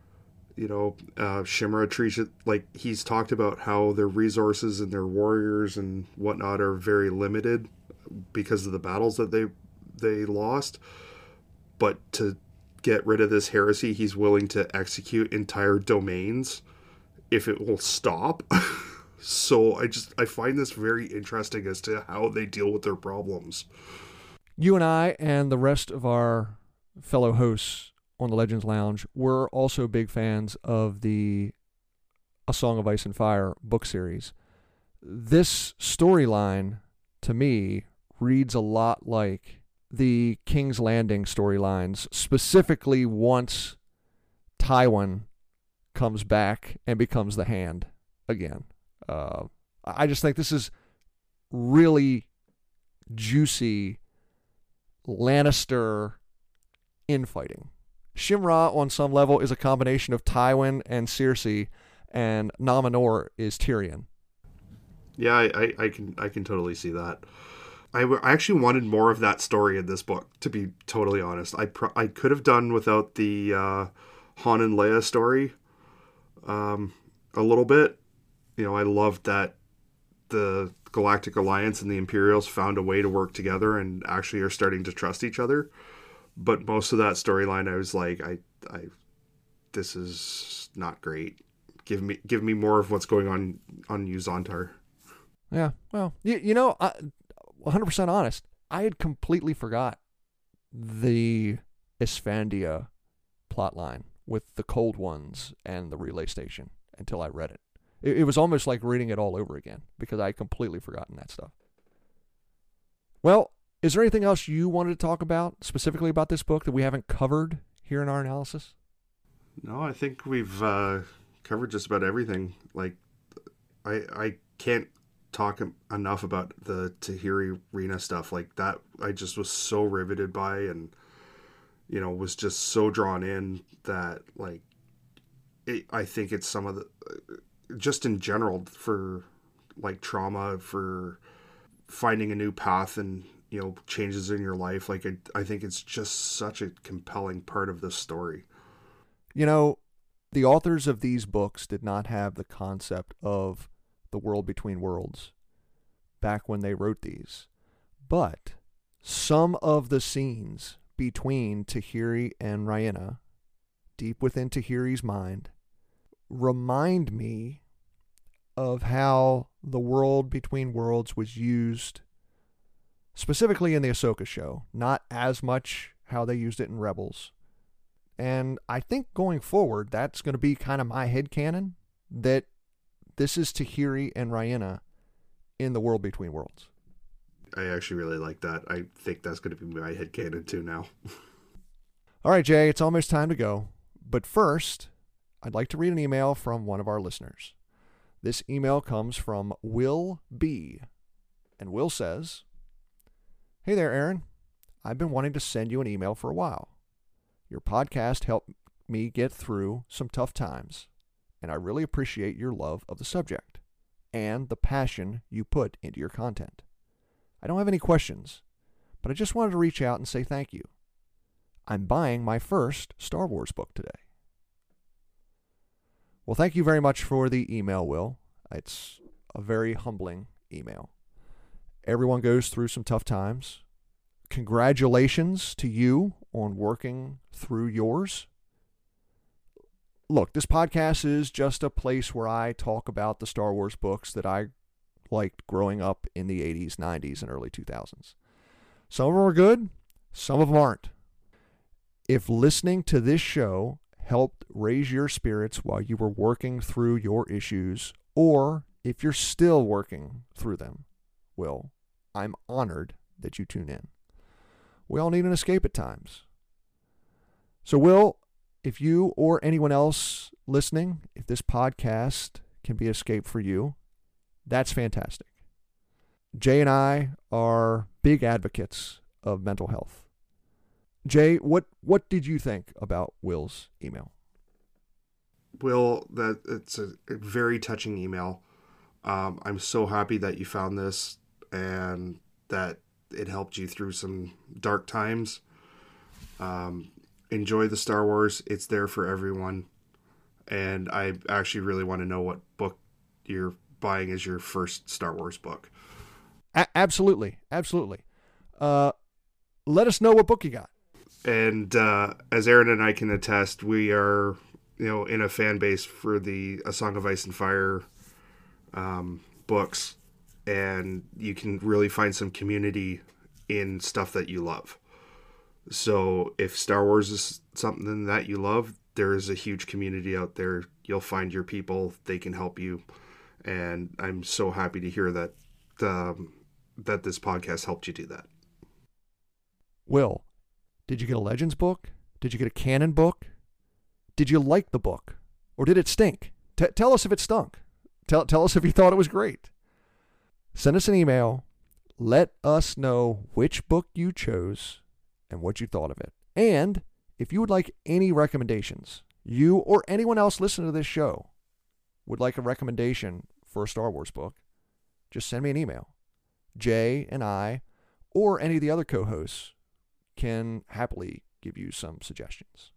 Shimra treats it like, he's talked about how their resources and their warriors and whatnot are very limited because of the battles that they lost. But to get rid of this heresy, he's willing to execute entire domains if it will stop. So I find this very interesting as to how they deal with their problems. You and I and the rest of our fellow hosts on the Legends Lounge were also big fans of the A Song of Ice and Fire book series. This storyline, to me, reads a lot like the King's Landing storylines, specifically once Tywin comes back and becomes the Hand again. I just think this is really juicy Lannister infighting. Shimra, on some level, is a combination of Tywin and Cersei, and Nominor is Tyrion. Yeah, I can totally see that. I actually wanted more of that story in this book, to be totally honest. I could have done without the Han and Leia story a little bit. I loved that the Galactic Alliance and the Imperials found a way to work together and actually are starting to trust each other. But most of that storyline, I was like, this is not great. Give me more of what's going on Yuzantar. Yeah, well, 100% honest, I had completely forgot the Isfandia plotline with the Cold Ones and the relay station until I read it. It was almost like reading it all over again because I had completely forgotten that stuff. Well, is there anything else you wanted to talk about, specifically about this book, that we haven't covered here in our analysis? No, I think we've covered just about everything. Like, I can't talk enough about the Tahiri Rena stuff. Like, that I just was so riveted by, and was just so drawn in that, like, I think it's some of the just in general for like trauma, for finding a new path and changes in your life. Like, I think it's just such a compelling part of this story. The authors of these books did not have the concept of the world between worlds back when they wrote these. But some of the scenes between Tahiri and Rayena, deep within Tahiri's mind, remind me of how the world between worlds was used specifically in the Ahsoka show, not as much how they used it in Rebels. And I think going forward, that's going to be kind of my headcanon, that this is Tahiri and Rayena in the world between worlds. I actually really like that. I think that's going to be my headcanon too now. All right, Jay, it's almost time to go. But first, I'd like to read an email from one of our listeners. This email comes from Will B. And Will says, "Hey there, Aaron. I've been wanting to send you an email for a while. Your podcast helped me get through some tough times, and I really appreciate your love of the subject and the passion you put into your content. I don't have any questions, but I just wanted to reach out and say thank you. I'm buying my first Star Wars book today." Well, thank you very much for the email, Will. It's a very humbling email. Everyone goes through some tough times. Congratulations to you on working through yours. Look, this podcast is just a place where I talk about the Star Wars books that I liked growing up in the 80s, 90s, and early 2000s. Some of them are good, some of them aren't. If listening to this show helped raise your spirits while you were working through your issues, or if you're still working through them, Will, I'm honored that you tune in. We all need an escape at times. So, Will, if you or anyone else listening, if this podcast can be an escape for you, that's fantastic. Jay and I are big advocates of mental health. Jay, what did you think about Will's email? Will, it's a very touching email. I'm so happy that you found this and that it helped you through some dark times. Enjoy the Star Wars. It's there for everyone. And I actually really want to know what book you're buying as your first Star Wars book. Absolutely. Let us know what book you got. And as Aaron and I can attest, we are, in a fan base for the A Song of Ice and Fire books, and you can really find some community in stuff that you love. So if Star Wars is something that you love, there is a huge community out there. You'll find your people. They can help you. And I'm so happy to hear that that this podcast helped you do that. Will, did you get a Legends book? Did you get a canon book? Did you like the book? Or did it stink? Tell us if it stunk. Tell us if you thought it was great. Send us an email. Let us know which book you chose and what you thought of it. And if you would like any recommendations, you or anyone else listening to this show would like a recommendation for a Star Wars book, just send me an email. Jay and I, or any of the other co-hosts, can happily give you some suggestions.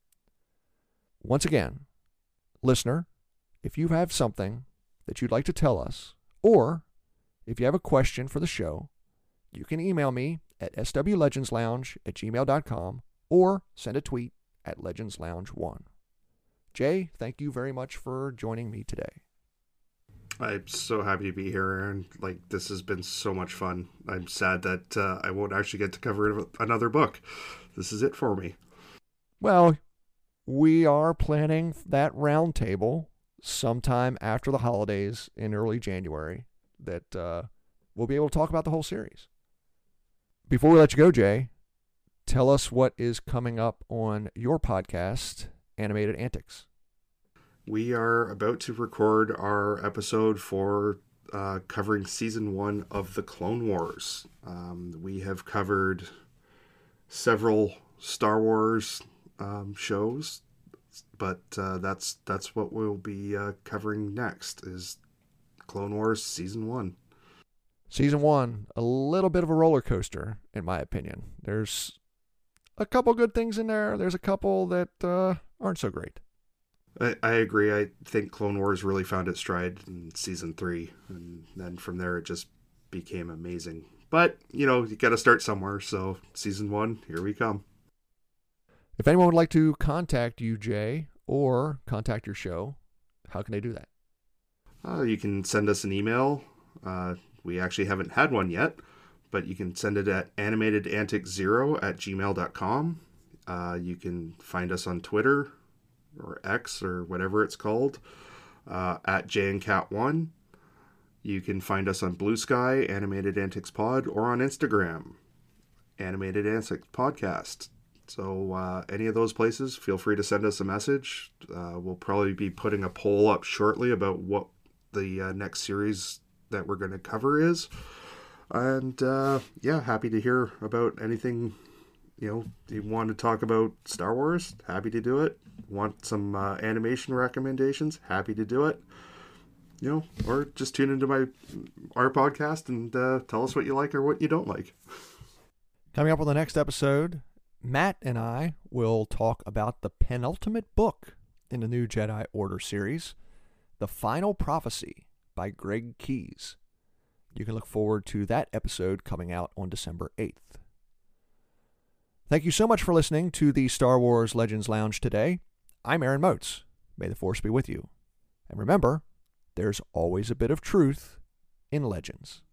Once again, listener, if you have something that you'd like to tell us, or if you have a question for the show, you can email me at swlegendslounge@gmail.com or send a tweet at legendslounge1. Jay, thank you very much for joining me today. I'm so happy to be here, Aaron. Like, this has been so much fun. I'm sad that I won't actually get to cover another book. This is it for me. Well, we are planning that roundtable sometime after the holidays in early January that we'll be able to talk about the whole series. Before we let you go, Jay, tell us what is coming up on your podcast, Animated Antics. We are about to record our episode for covering Season 1 of The Clone Wars. We have covered several Star Wars shows, but that's what we'll be covering next, is Clone Wars Season 1. Season 1, a little bit of a roller coaster, in my opinion. There's a couple good things in there. There's a couple that aren't so great. I agree. I think Clone Wars really found its stride in Season 3, and then from there it just became amazing. But, you got to start somewhere, so Season 1, here we come. If anyone would like to contact you, Jay, or contact your show, how can they do that? You can send us an email. We actually haven't had one yet, but you can send it at animatedantics0@gmail.com. You can find us on Twitter, or X, or whatever it's called, at JandCat1. You can find us on Blue Sky, Animated Antics Pod, or on Instagram, Animated Antics Podcast. So any of those places, feel free to send us a message. We'll probably be putting a poll up shortly about what the next series that we're going to cover is. And happy to hear about anything. You want to talk about Star Wars? Happy to do it. Want some animation recommendations? Happy to do it. Or just tune into our podcast and tell us what you like or what you don't like. Coming up on the next episode, Matt and I will talk about the penultimate book in the new Jedi Order series, The Final Prophecy by Greg Keyes. You can look forward to that episode coming out on December 8th. Thank you so much for listening to the Star Wars Legends Lounge today. I'm Aaron Moats. May the Force be with you. And remember, there's always a bit of truth in Legends.